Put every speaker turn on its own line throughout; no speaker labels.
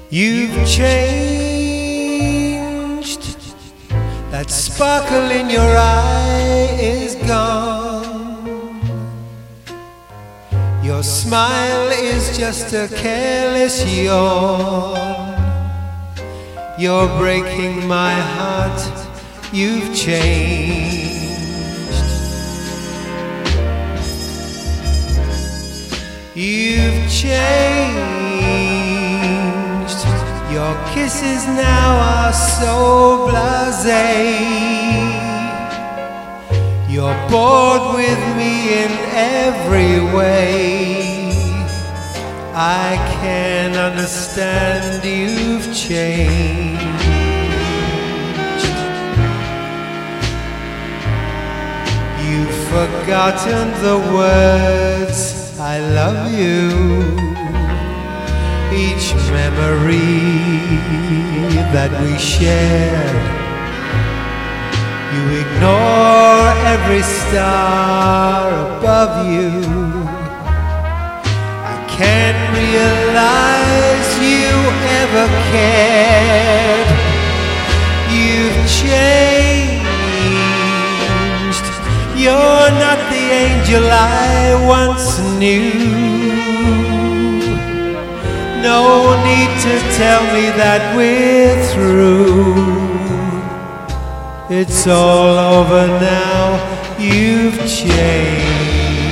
You've changed. That sparkle in your eye is gone. Your smile is just a careless yawn. You're breaking my heart. You've changed. You've changed. Your kisses now are so blasé. You're bored with me in every way. I can understand you've changed. You've forgotten the words I love you. Each memory that we shared. You ignore every star above you. I can't realize you ever cared. You've changed. You're not the angel I once knew. No need to tell me that we're through. It's all over now. You've changed.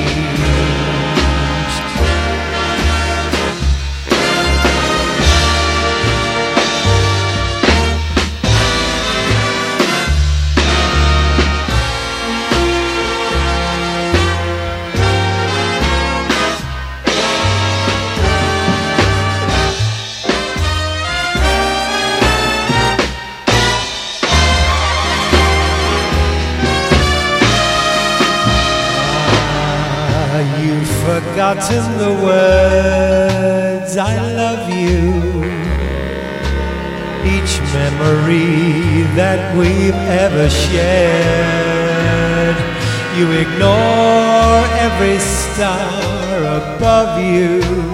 You've forgotten the words I love you. Each memory that we've ever shared. You ignore every star above you.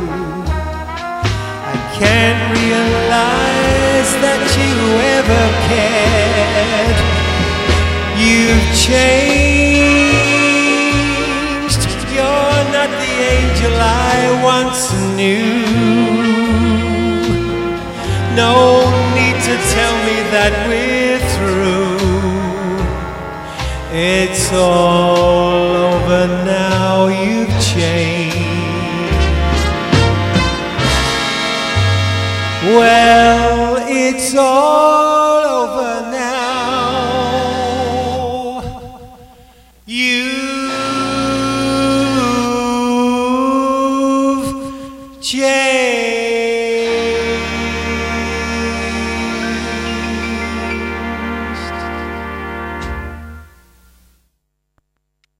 I can't realize that you ever cared. You've changed. You're not the angel I once knew. No need to tell me that we're through. It's all over now. You've changed. Well, it's all over now. You've changed.